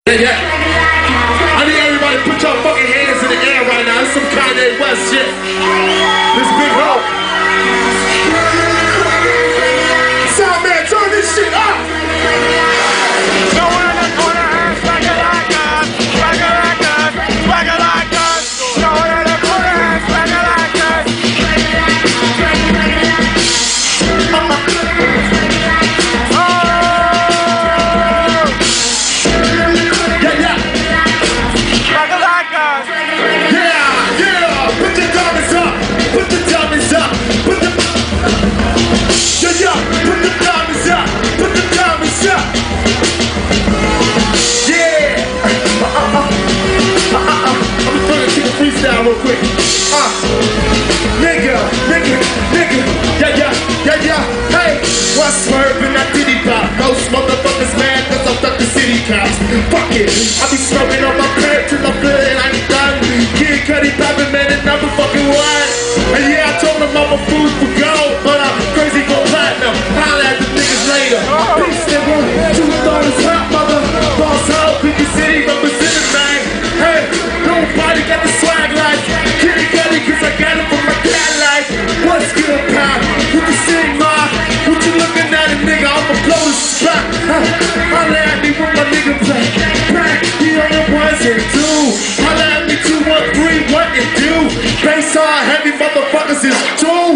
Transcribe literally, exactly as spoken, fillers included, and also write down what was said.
Yeah, yeah. I need everybody to put your fucking hands in the air right now. This is some Kanye West shit. This big hope. Sound man, turn this shit up. No one in the corner has swagger like us, swagger like us, swagger like us. No one in the corner has swagger like us. Real quick, uh, nigga, nigga, nigga, yeah, yeah, yeah, yeah, hey, what's swerving that diddy pop? Those motherfuckers mad cause I'm stuck to city cops. Fuck it, I be smoking on my crib till I feel it ain't done. Kid Cudi poppin', man, and number fucking one. And yeah, I told him I'm a fool for gold, but I'm crazy for platinum. Holla at the niggas later. Peace, nigga, two dollars hot, mother, boss hoe, pick the city, representing, man. Hey, nobody got the swag like Kid Cudi, cause I got it from my dad like. What's good, pal? What you sing, ma? What you looking at it, nigga? I'ma blow the spot. Holla at me with my nigga play. Back, the other ones here too. Holla at me two one three, what it do? Bass hard, heavy motherfuckers is two.